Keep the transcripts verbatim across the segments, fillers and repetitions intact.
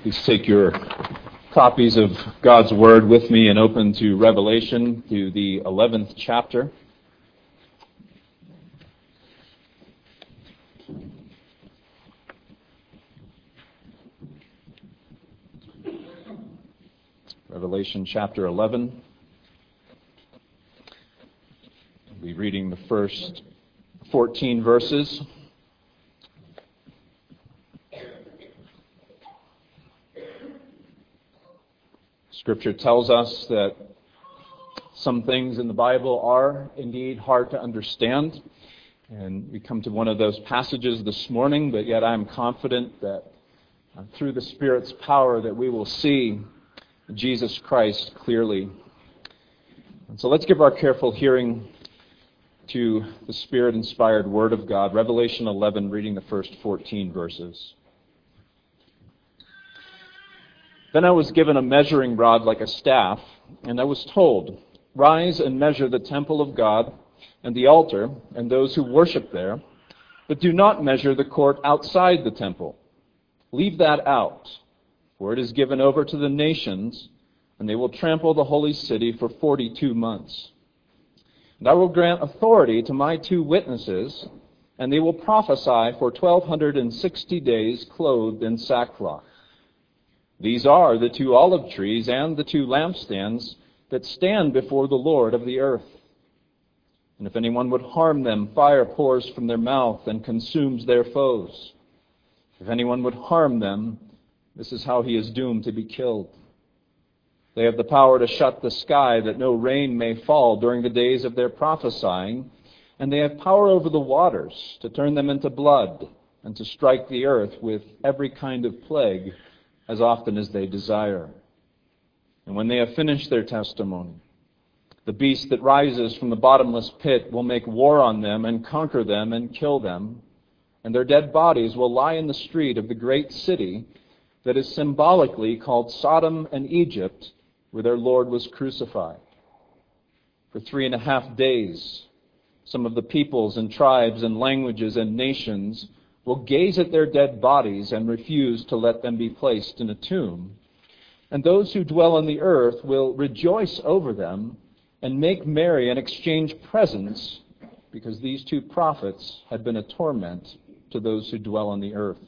Please take your copies of God's Word with me and open to Revelation, to the eleventh chapter. Revelation chapter eleven. I'll be reading the first fourteen verses. Scripture tells us that some things in the Bible are indeed hard to understand. And we come to one of those passages this morning, but yet I'm confident that uh, through the Spirit's power that we will see Jesus Christ clearly. And so let's give our careful hearing to the Spirit-inspired Word of God. Revelation eleven, reading the first fourteen verses. Then I was given a measuring rod like a staff, and I was told, "Rise and measure the temple of God and the altar and those who worship there, but do not measure the court outside the temple. Leave that out, for it is given over to the nations, and they will trample the holy city for forty-two months. And I will grant authority to my two witnesses, and they will prophesy for twelve sixty days clothed in sackcloth. These are the two olive trees and the two lampstands that stand before the Lord of the earth. And if anyone would harm them, fire pours from their mouth and consumes their foes. If anyone would harm them, this is how he is doomed to be killed. They have the power to shut the sky that no rain may fall during the days of their prophesying, and they have power over the waters to turn them into blood and to strike the earth with every kind of plague as often as they desire. And when they have finished their testimony, the beast that rises from the bottomless pit will make war on them and conquer them and kill them, and their dead bodies will lie in the street of the great city that is symbolically called Sodom and Egypt, where their Lord was crucified. For three and a half days, some of the peoples and tribes and languages and nations will gaze at their dead bodies and refuse to let them be placed in a tomb. And those who dwell on the earth will rejoice over them and make merry and exchange presents, because these two prophets had been a torment to those who dwell on the earth.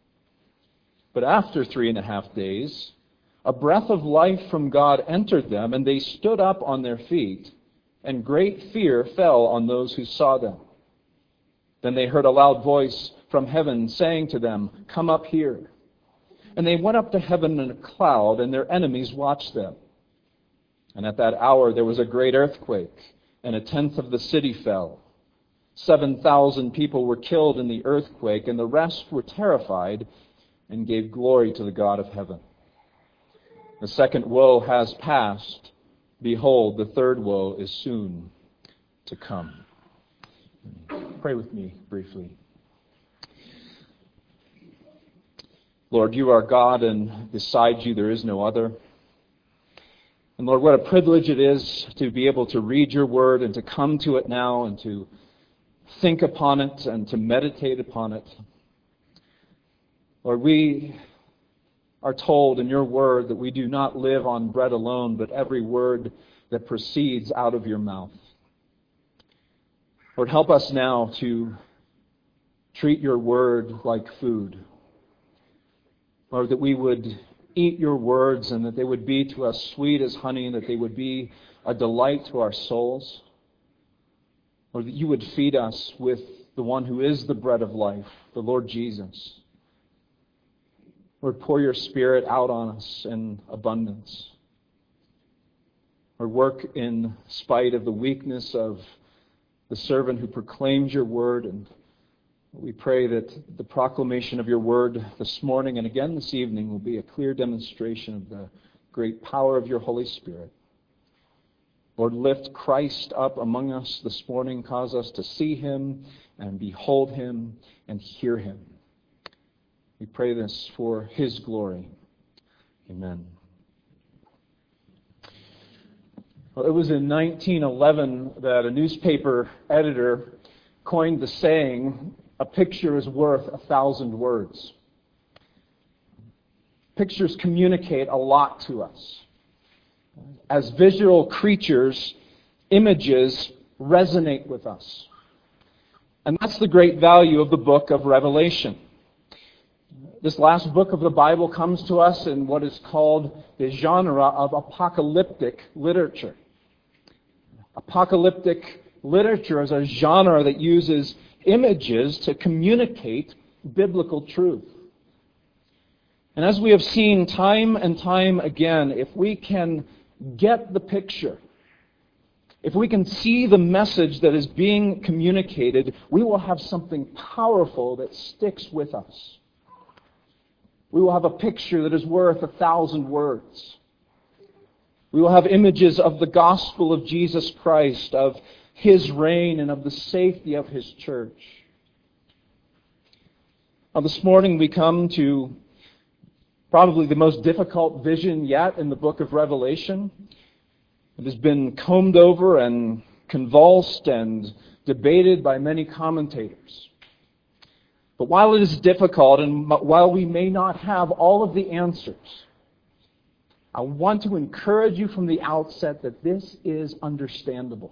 But after three and a half days, a breath of life from God entered them, and they stood up on their feet, and great fear fell on those who saw them. Then they heard a loud voice from heaven saying to them, "Come up here." And they went up to heaven in a cloud, and their enemies watched them. And at that hour there was a great earthquake, and a tenth of the city fell. Seven thousand people were killed in the earthquake, and the rest were terrified and gave glory to the God of heaven. The second woe has passed. Behold, the third woe is soon to come. Pray with me briefly. Lord, you are God, and beside you there is no other. And Lord, what a privilege it is to be able to read your word and to come to it now and to think upon it and to meditate upon it. Lord, we are told in your word that we do not live on bread alone, but every word that proceeds out of your mouth. Lord, help us now to treat your word like food. Lord, that we would eat your words and that they would be to us sweet as honey, and that they would be a delight to our souls. Lord, that you would feed us with the one who is the bread of life, the Lord Jesus. Lord, pour your Spirit out on us in abundance. Lord, work in spite of the weakness of the servant who proclaims your word, and we pray that the proclamation of your word this morning and again this evening will be a clear demonstration of the great power of your Holy Spirit. Lord, lift Christ up among us this morning. Cause us to see him and behold him and hear him. We pray this for his glory. Amen. Well, it was in nineteen eleven that a newspaper editor coined the saying, "A picture is worth a thousand words." Pictures communicate a lot to us. As visual creatures, images resonate with us. And that's the great value of the book of Revelation. This last book of the Bible comes to us in what is called the genre of apocalyptic literature. Apocalyptic literature is a genre that uses images to communicate biblical truth. And as we have seen time and time again, if we can get the picture, if we can see the message that is being communicated, we will have something powerful that sticks with us. We will have a picture that is worth a thousand words. We will have images of the gospel of Jesus Christ, of His reign, and of the safety of His church. Now, this morning we come to probably the most difficult vision yet in the book of Revelation. It has been combed over and convulsed and debated by many commentators. But while it is difficult and while we may not have all of the answers, I want to encourage you from the outset that this is understandable.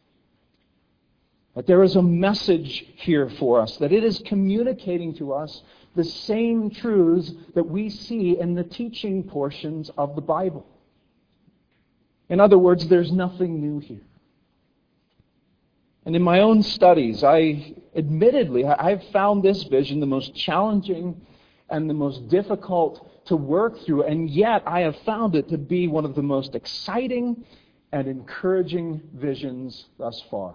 That there is a message here for us, that it is communicating to us the same truths that we see in the teaching portions of the Bible. In other words, there's nothing new here. And in my own studies, I admittedly, I've found this vision the most challenging and the most difficult to work through, and yet I have found it to be one of the most exciting and encouraging visions thus far.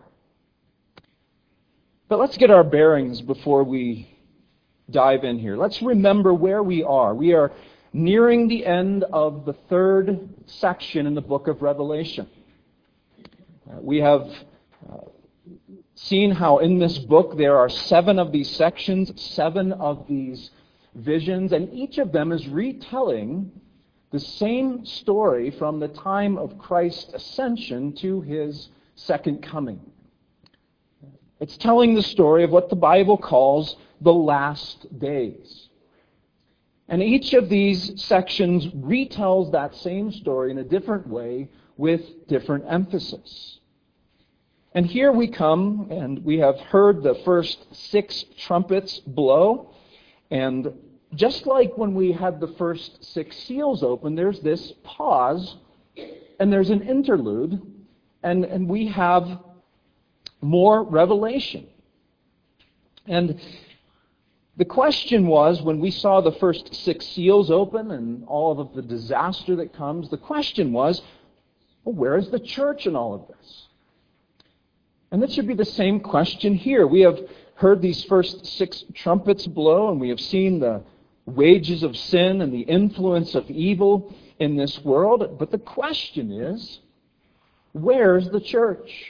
But let's get our bearings before we dive in here. Let's remember where we are. We are nearing the end of the third section in the book of Revelation. Uh, we have uh, seen how in this book there are seven of these sections, seven of these visions, and each of them is retelling the same story from the time of Christ's ascension to His second coming. It's telling the story of what the Bible calls the last days. And each of these sections retells that same story in a different way with different emphasis. And here we come, and we have heard the first six trumpets blow. And just like when we had the first six seals open, there's this pause, and there's an interlude, and, and we have more revelation. And the question was, when we saw the first six seals open and all of the disaster that comes, the question was, well, where is the church in all of this? And that should be the same question here. We have heard these first six trumpets blow, and we have seen the wages of sin and the influence of evil in this world. But the question is, where's the church?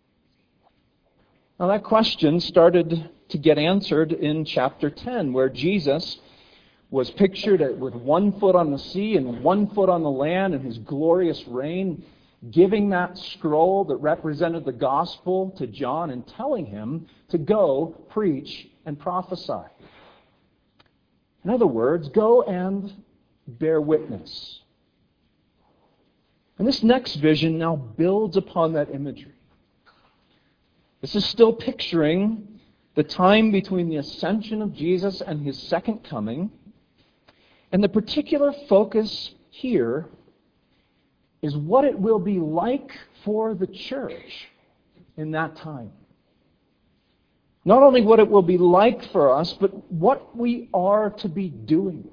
Now, that question started to get answered in chapter ten, where Jesus was pictured with one foot on the sea and one foot on the land in His glorious reign, giving that scroll that represented the gospel to John and telling him to go preach and prophesy. In other words, go and bear witness. And this next vision now builds upon that imagery. This is still picturing the time between the ascension of Jesus and His second coming. And the particular focus here is what it will be like for the church in that time. Not only what it will be like for us, but what we are to be doing.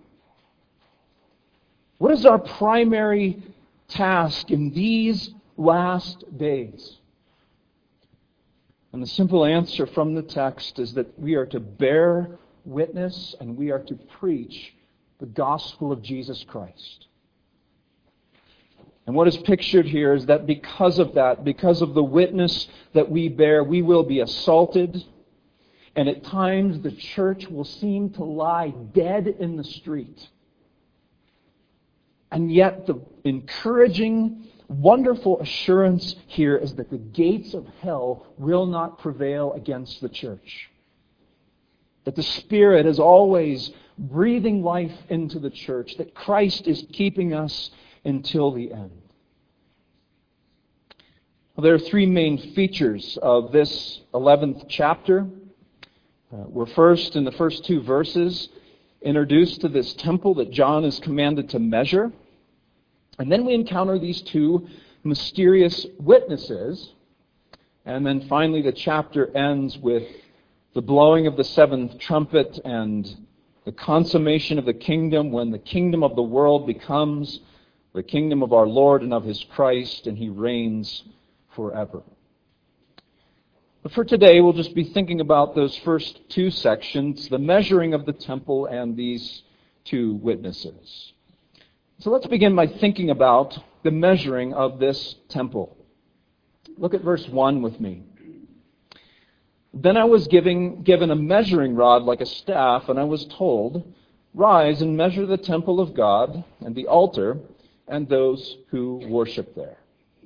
What is our primary task in these last days? And the simple answer from the text is that we are to bear witness and we are to preach the gospel of Jesus Christ. And what is pictured here is that because of that, because of the witness that we bear, we will be assaulted. And at times the church will seem to lie dead in the street. And yet the encouraging, wonderful assurance here is that the gates of hell will not prevail against the church. That the Spirit is always breathing life into the church, that Christ is keeping us until the end. Well, there are three main features of this eleventh chapter. Uh, we're first, in the first two verses, introduced to this temple that John is commanded to measure. And then we encounter these two mysterious witnesses. And then finally the chapter ends with the blowing of the seventh trumpet and the consummation of the kingdom, when the kingdom of the world becomes the kingdom of our Lord and of His Christ, and He reigns forever. But for today, we'll just be thinking about those first two sections, the measuring of the temple and these two witnesses. So let's begin by thinking about the measuring of this temple. Look at verse one with me. Then I was giving, given a measuring rod like a staff, and I was told, "Rise and measure the temple of God and the altar and those who worship there."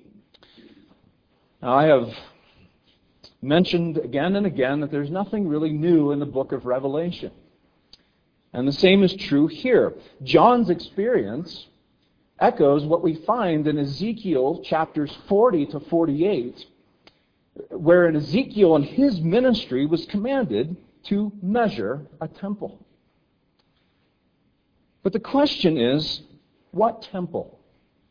Now, I have mentioned again and again that there's nothing really new in the book of Revelation. And the same is true here. John's experience echoes what we find in Ezekiel chapters forty to forty-eight, wherein Ezekiel in his ministry was commanded to measure a temple. But the question is, what temple?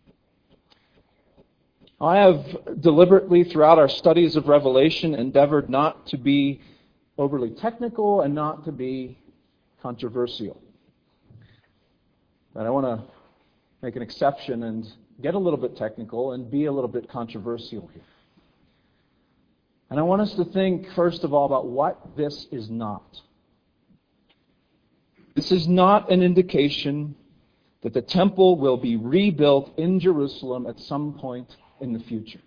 I have deliberately, throughout our studies of Revelation, endeavored not to be overly technical and not to be controversial. But I want to make an exception and get a little bit technical and be a little bit controversial here. And I want us to think, first of all, about what this is not. This is not an indication that the temple will be rebuilt in Jerusalem at some point in the future.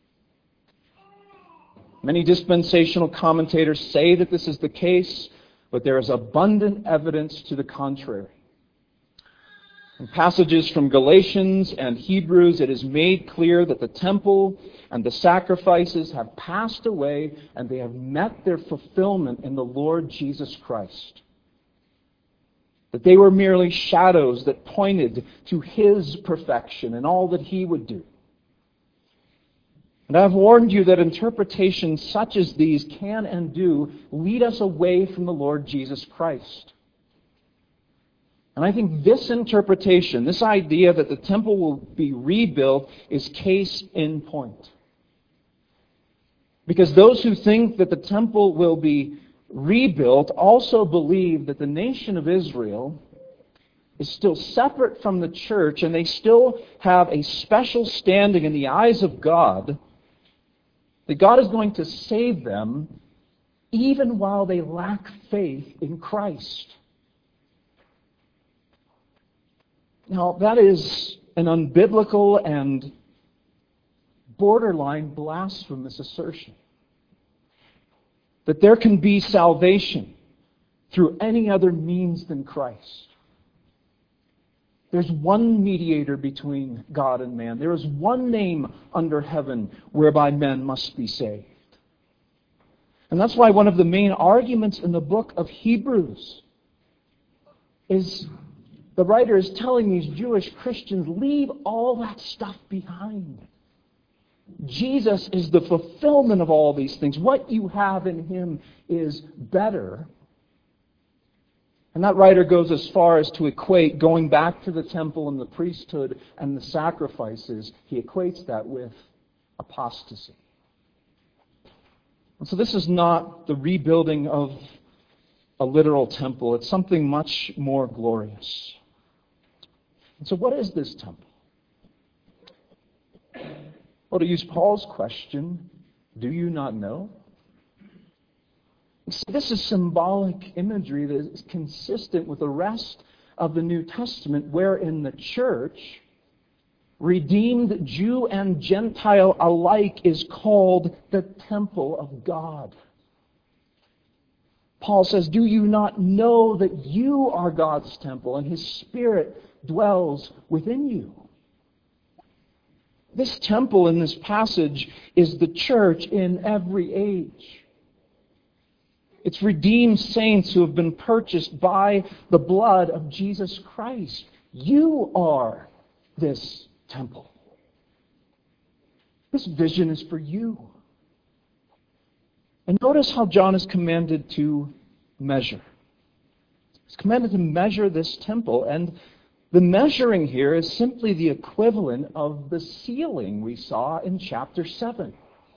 Many dispensational commentators say that this is the case, but there is abundant evidence to the contrary. In passages from Galatians and Hebrews, it is made clear that the temple and the sacrifices have passed away and they have met their fulfillment in the Lord Jesus Christ. That they were merely shadows that pointed to His perfection and all that He would do. And I've warned you that interpretations such as these can and do lead us away from the Lord Jesus Christ. And I think this interpretation, this idea that the temple will be rebuilt, is case in point. Because those who think that the temple will be rebuilt also believe that the nation of Israel is still separate from the church, and they still have a special standing in the eyes of God, that God is going to save them even while they lack faith in Christ. Now, that is an unbiblical and borderline blasphemous assertion. That there can be salvation through any other means than Christ. There's one mediator between God and man. There is one name under heaven whereby men must be saved. And that's why one of the main arguments in the book of Hebrews is the writer is telling these Jewish Christians, leave all that stuff behind. Jesus is the fulfillment of all these things. What you have in Him is better. And that writer goes as far as to equate going back to the temple and the priesthood and the sacrifices. He equates that with apostasy. And so this is not the rebuilding of a literal temple. It's something much more glorious. And so what is this temple? Well, to use Paul's question, do you not know? See, this is symbolic imagery that is consistent with the rest of the New Testament, wherein the church, redeemed Jew and Gentile alike, is called the temple of God. Paul says, do you not know that you are God's temple and His Spirit dwells within you? This temple in this passage is the church in every age. It's redeemed saints who have been purchased by the blood of Jesus Christ. You are this temple. This vision is for you. And notice how John is commanded to measure. He's commanded to measure this temple, and the measuring here is simply the equivalent of the sealing we saw in chapter seven.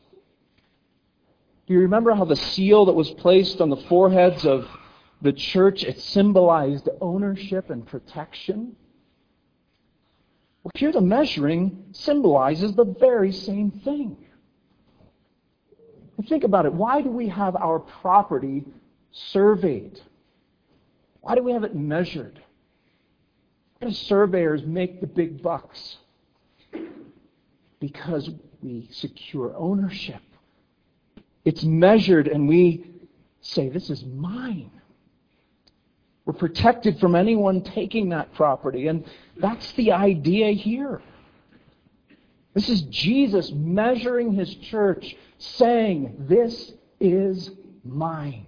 Do you remember how the seal that was placed on the foreheads of the church, it symbolized ownership and protection? Well, here the measuring symbolizes the very same thing. And think about it. Why do we have our property surveyed? Why do we have it measured? Why do surveyors make the big bucks? Because we secure ownership. It's measured and we say, this is mine. We're protected from anyone taking that property. And that's the idea here. This is Jesus measuring his church, saying, this is mine.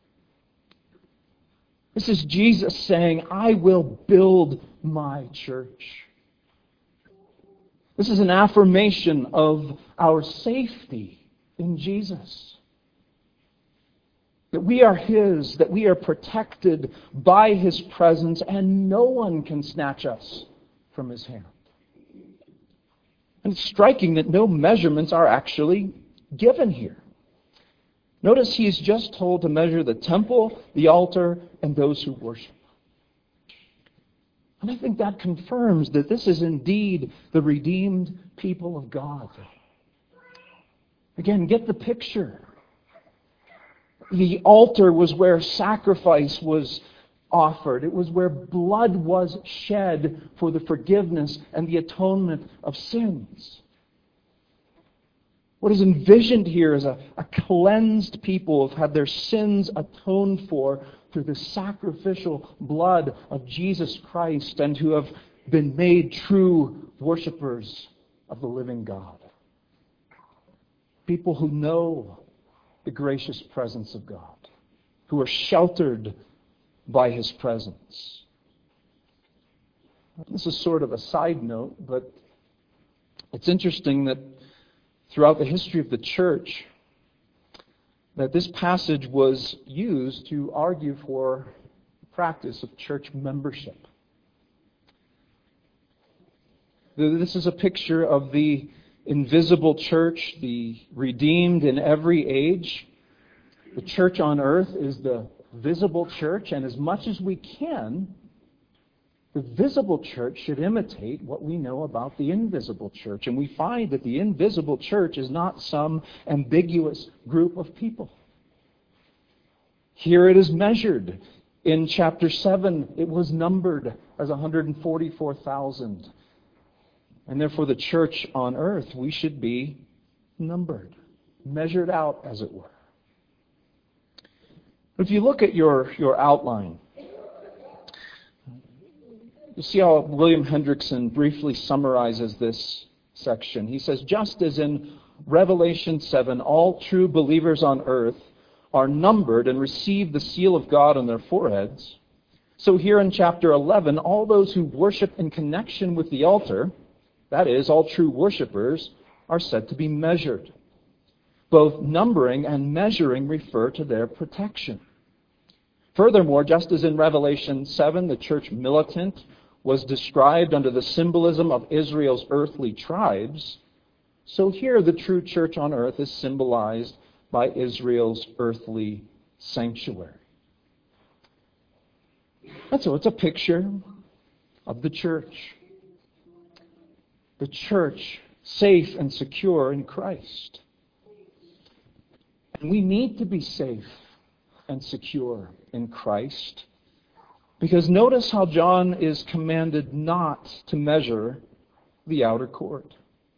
This is Jesus saying, I will build my church. This is an affirmation of our safety in Jesus. That we are his, that we are protected by his presence, and no one can snatch us from his hand. And it's striking that no measurements are actually given here. Notice he is just told to measure the temple, the altar, and those who worship. And I think that confirms that this is indeed the redeemed people of God. Again, get the picture. The altar was where sacrifice was offered. It was where blood was shed for the forgiveness and the atonement of sins. What is envisioned here is a, a cleansed people who have had their sins atoned for through the sacrificial blood of Jesus Christ and who have been made true worshipers of the living God. People who know the gracious presence of God, who are sheltered by his presence. This is sort of a side note, but it's interesting that throughout the history of the church, that this passage was used to argue for the practice of church membership. This is a picture of the invisible church, the redeemed in every age. The church on earth is the visible church, and as much as we can, the visible church should imitate what we know about the invisible church. And we find that the invisible church is not some ambiguous group of people. Here it is measured. In chapter seven, it was numbered as one hundred forty-four thousand. And therefore the church on earth, we should be numbered, measured out, as it were. If you look at your, your outline, you see how William Hendrickson briefly summarizes this section. He says, just as in Revelation seven, all true believers on earth are numbered and receive the seal of God on their foreheads, so here in chapter eleven, all those who worship in connection with the altar, that is, all true worshipers, are said to be measured. Both numbering and measuring refer to their protection. Furthermore, just as in Revelation seven, the church militant was described under the symbolism of Israel's earthly tribes, so here the true church on earth is symbolized by Israel's earthly sanctuary. And so it's a picture of the church. The church, safe and secure in Christ. And we need to be safe and secure in Christ, because notice how John is commanded not to measure the outer court.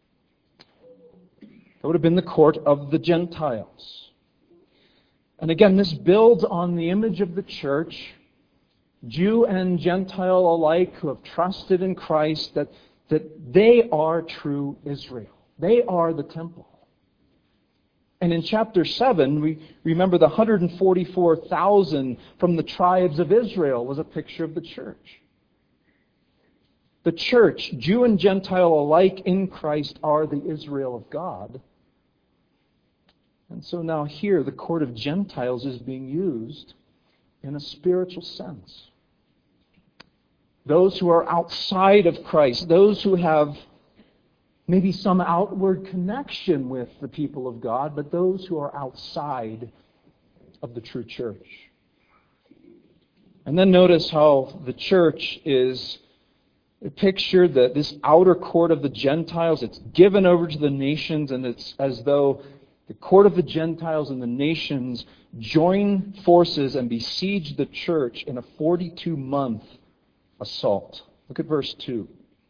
That would have been the court of the Gentiles. And again, this builds on the image of the church, Jew and Gentile alike, who have trusted in Christ, that that they are true Israel. They are the temple. And in chapter seven, we remember the one hundred forty-four thousand from the tribes of Israel was a picture of the church. The church, Jew and Gentile alike in Christ, are the Israel of God. And so now here, the court of Gentiles is being used in a spiritual sense. Those who are outside of Christ, those who have maybe some outward connection with the people of God, but those who are outside of the true church. And then notice how the church is pictured, that this outer court of the Gentiles, it's given over to the nations, and it's as though the court of the Gentiles and the nations join forces and besiege the church in a forty-two month assault. Look at verse two.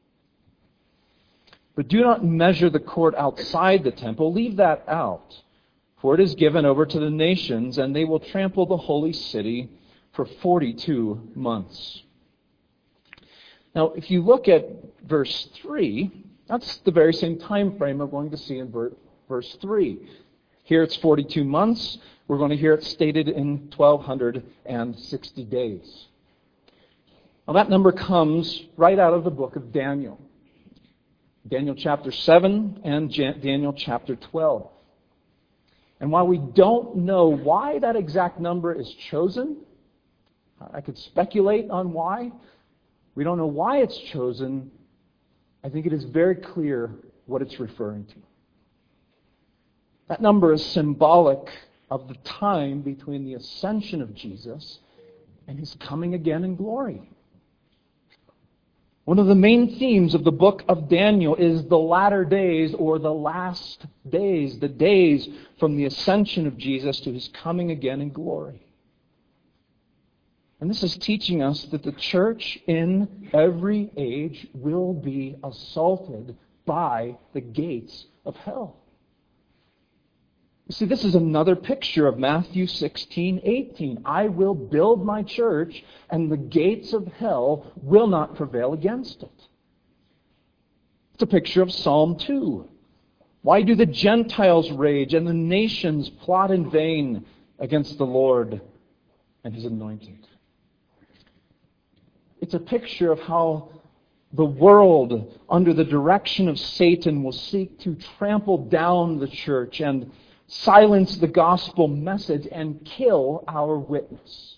But do not measure the court outside the temple. Leave that out. For it is given over to the nations, and they will trample the holy city for forty-two months. Now, if you look at verse three, that's the very same time frame we're going to see in verse three. Here it's forty-two months. We're going to hear it stated in twelve sixty days. Now, that number comes right out of the book of Daniel. Daniel chapter seven and Daniel chapter twelve. And while we don't know why that exact number is chosen, I could speculate on why. We don't know why it's chosen. I think it is very clear what it's referring to. That number is symbolic of the time between the ascension of Jesus and His coming again in glory. One of the main themes of the book of Daniel is the latter days, or the last days, the days from the ascension of Jesus to His coming again in glory. And this is teaching us that the church in every age will be assaulted by the gates of hell. You see, this is another picture of Matthew sixteen eighteen. I will build my church, and the gates of hell will not prevail against it. It's a picture of Psalm two. Why do the Gentiles rage and the nations plot in vain against the Lord and His anointed? It's a picture of how the world, under the direction of Satan, will seek to trample down the church and silence the gospel message and kill our witness.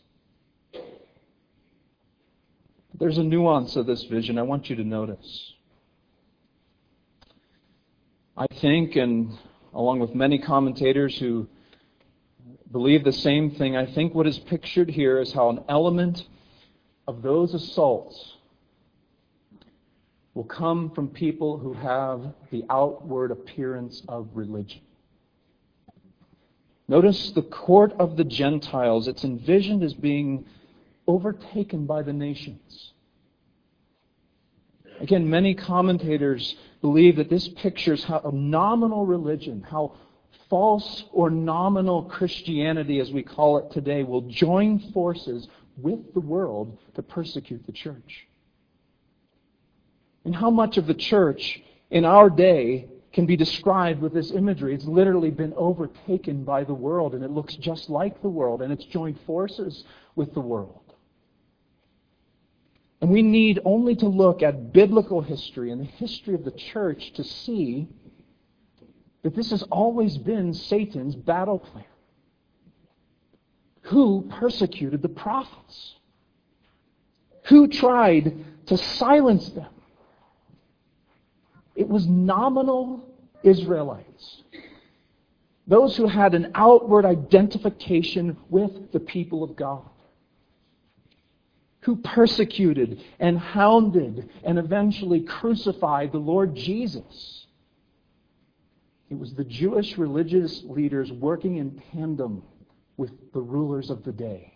There's a nuance of this vision I want you to notice. I think, and along with many commentators who believe the same thing, I think what is pictured here is how an element of those assaults will come from people who have the outward appearance of religion. Notice the court of the Gentiles. It's envisioned as being overtaken by the nations. Again, many commentators believe that this pictures how a nominal religion, how false or nominal Christianity, as we call it today, will join forces with the world to persecute the church. And how much of the church in our day can be described with this imagery? It's literally been overtaken by the world, and it looks just like the world, and it's joined forces with the world. And we need only to look at biblical history and the history of the church to see that this has always been Satan's battle plan. Who persecuted the prophets? Who tried to silence them? It was nominal Israelites. Those who had an outward identification with the people of God. Who persecuted and hounded and eventually crucified the Lord Jesus. It was the Jewish religious leaders working in tandem with the rulers of the day.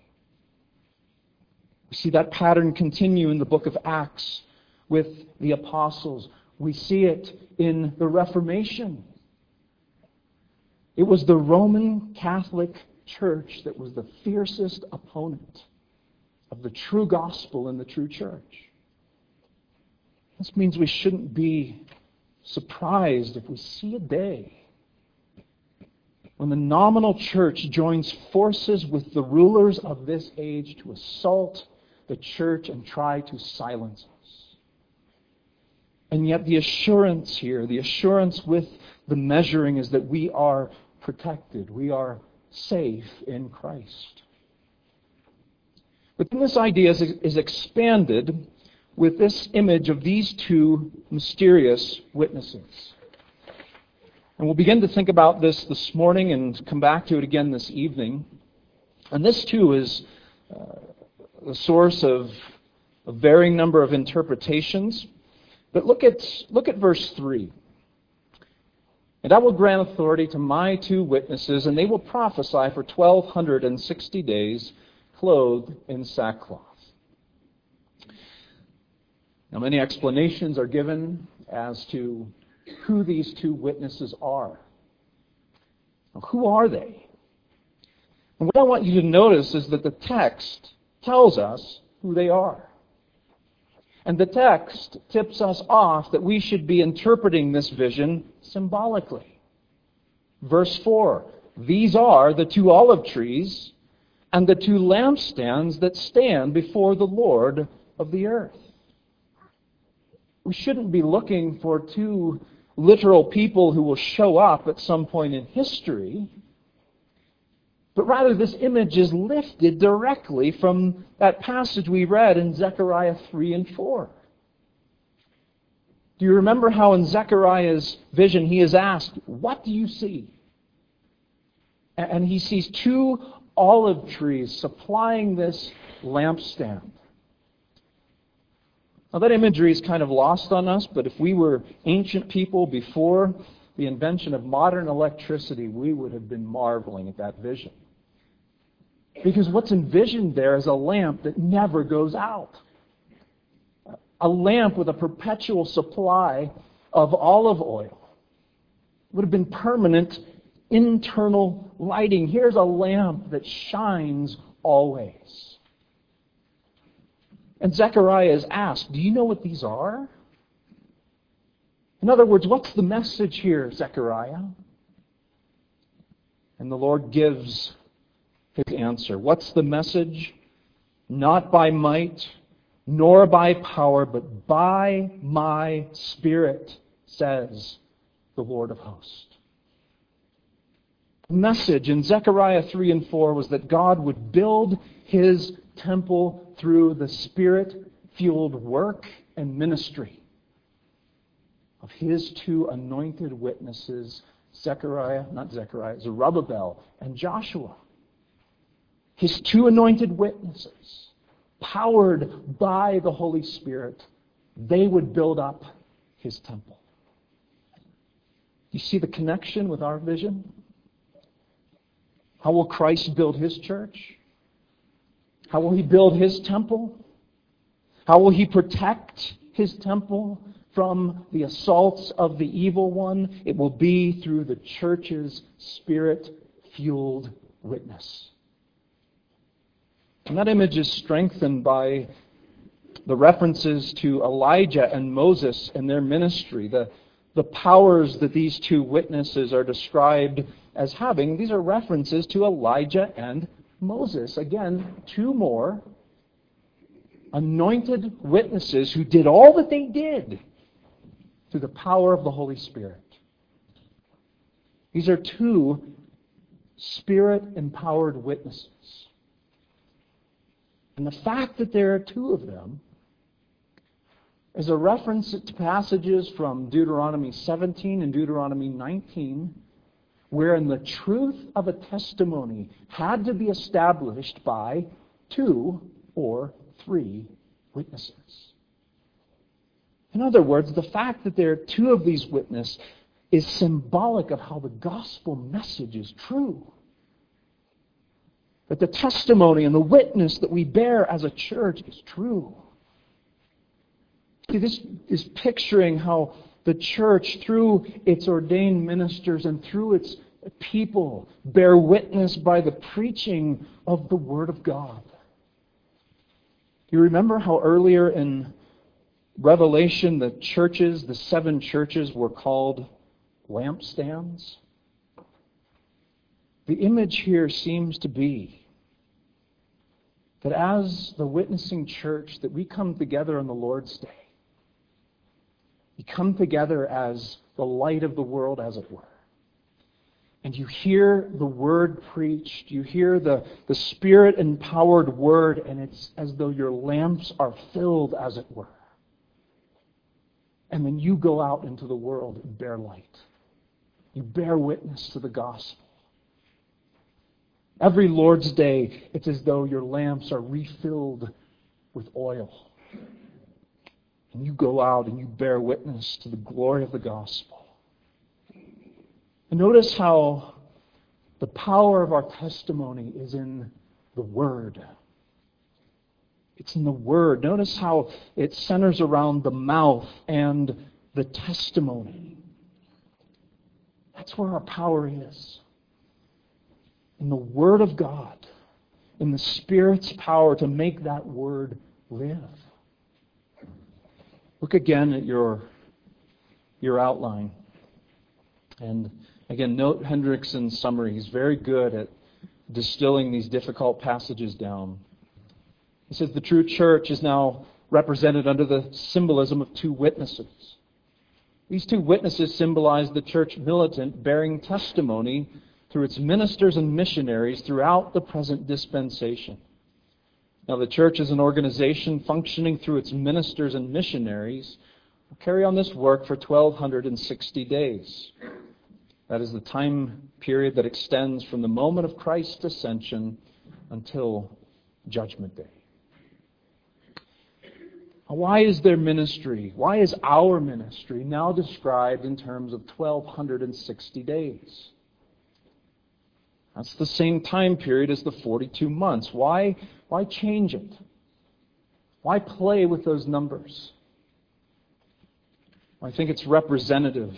We see that pattern continue in the book of Acts with the apostles. We see it in the Reformation. It was the Roman Catholic Church that was the fiercest opponent of the true gospel and the true church. This means we shouldn't be surprised if we see a day when the nominal church joins forces with the rulers of this age to assault the church and try to silence us. And yet the assurance here, the assurance with the measuring is that we are protected. We are safe in Christ. But then this idea is, is expanded with this image of these two mysterious witnesses. And we'll begin to think about this this morning and come back to it again this evening. And this too is uh, the source of a varying number of interpretations. But look at, look at verse three. And I will grant authority to my two witnesses, and they will prophesy for twelve sixty days, clothed in sackcloth. Now, many explanations are given as to who these two witnesses are. Now, who are they? And what I want you to notice is that the text tells us who they are. And the text tips us off that we should be interpreting this vision symbolically. Verse four, these are the two olive trees and the two lampstands that stand before the Lord of the earth. We shouldn't be looking for two literal people who will show up at some point in history, but rather this image is lifted directly from that passage we read in Zechariah three and four. Do you remember how in Zechariah's vision he is asked, what do you see? And he sees two olive trees supplying this lampstand. Now that imagery is kind of lost on us, but if we were ancient people before the invention of modern electricity, we would have been marveling at that vision. Because what's envisioned there is a lamp that never goes out. A lamp with a perpetual supply of olive oil. It would have been permanent internal lighting. Here's a lamp that shines always. And Zechariah is asked, do you know what these are? In other words, what's the message here, Zechariah? And the Lord gives his answer. What's the message? Not by might, nor by power, but by my Spirit, says the Lord of hosts. The message in Zechariah three and four was that God would build his temple through the Spirit-fueled work and ministry of his two anointed witnesses, Zechariah, not Zechariah, Zerubbabel and Joshua. His two anointed witnesses, powered by the Holy Spirit, they would build up his temple. You see the connection with our vision? How will Christ build his church? How will he build his temple? How will he protect his temple from the assaults of the evil one? It will be through the church's Spirit-fueled witness. And that image is strengthened by the references to Elijah and Moses and their ministry, the, the powers that these two witnesses are described as having. These are references to Elijah and Moses. Again, two more anointed witnesses who did all that they did through the power of the Holy Spirit. These are two Spirit-empowered witnesses. And the fact that there are two of them is a reference to passages from Deuteronomy seventeen and Deuteronomy nineteen, wherein the truth of a testimony had to be established by two or three witnesses. In other words, the fact that there are two of these witnesses is symbolic of how the gospel message is true. That the testimony and the witness that we bear as a church is true. See, this is picturing how the church, through its ordained ministers and through its people, bear witness by the preaching of the Word of God. You remember how earlier in Revelation the churches, the seven churches, were called lampstands? The image here seems to be that as the witnessing church, that we come together on the Lord's Day. We come together as the light of the world, as it were. And you hear the word preached, you hear the, the Spirit-empowered word, and it's as though your lamps are filled, as it were. And then you go out into the world and bear light. You bear witness to the gospel. Every Lord's Day, it's as though your lamps are refilled with oil. And you go out and you bear witness to the glory of the gospel. And notice how the power of our testimony is in the Word. It's in the Word. Notice how it centers around the mouth and the testimony. That's where our power is. In the Word of God. In the Spirit's power to make that Word live. Look again at your, your outline. And again, note Hendrickson's summary. He's very good at distilling these difficult passages down. He says the true church is now represented under the symbolism of two witnesses. These two witnesses symbolize the church militant bearing testimony through its ministers and missionaries throughout the present dispensation. Now, the church is an organization functioning through its ministers and missionaries will carry on this work for twelve sixty days. That is the time period that extends from the moment of Christ's ascension until Judgment Day. Why is their ministry, why is our ministry now described in terms of twelve sixty days? That's the same time period as the forty-two months. Why, why change it? Why play with those numbers? I think it's representative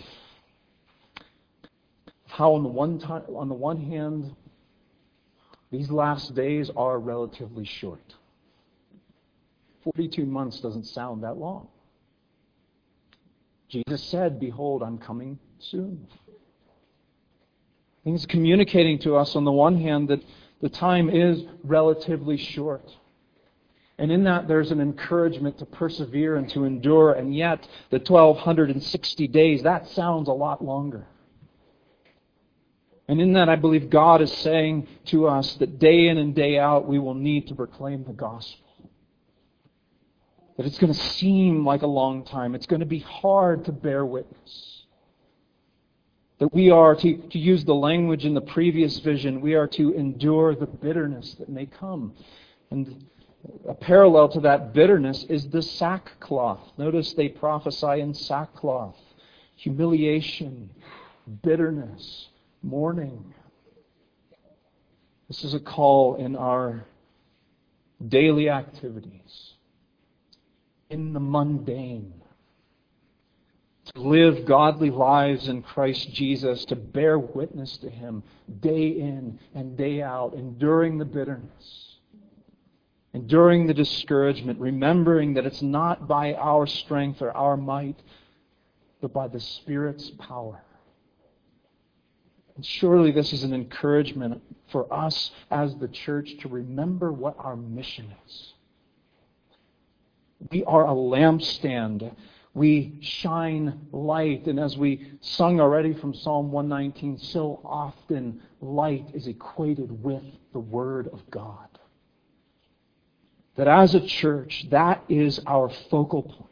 of how on the one time, on the one hand, these last days are relatively short. forty-two months doesn't sound that long. Jesus said, "Behold, I'm coming soon." He's communicating to us on the one hand that the time is relatively short. And in that there's an encouragement to persevere and to endure, and yet the twelve sixty days, that sounds a lot longer. And in that I believe God is saying to us that day in and day out we will need to proclaim the gospel. That it's going to seem like a long time. It's going to be hard to bear witness. That we are, to, to use the language in the previous vision, we are to endure the bitterness that may come. And a parallel to that bitterness is the sackcloth. Notice they prophesy in sackcloth. Humiliation, bitterness, mourning. This is a call in our daily activities, in the mundane, to live godly lives in Christ Jesus, to bear witness to Him day in and day out, enduring the bitterness, enduring the discouragement, remembering that it's not by our strength or our might, but by the Spirit's power. And surely this is an encouragement for us as the church to remember what our mission is. We are a lampstand. We shine light. And as we sung already from Psalm one nineteen, so often light is equated with the Word of God. That as a church, that is our focal point.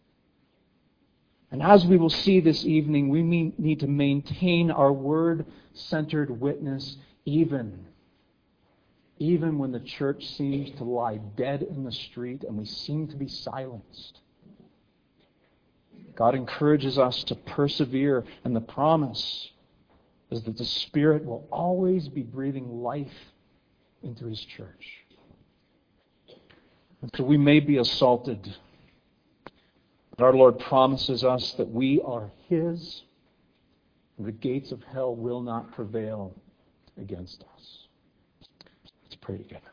And as we will see this evening, we need to maintain our Word-centered witness even, even when the church seems to lie dead in the street and we seem to be silenced. God encourages us to persevere, and the promise is that the Spirit will always be breathing life into His church. And so we may be assaulted, but our Lord promises us that we are His, and the gates of hell will not prevail against us. Let's pray together.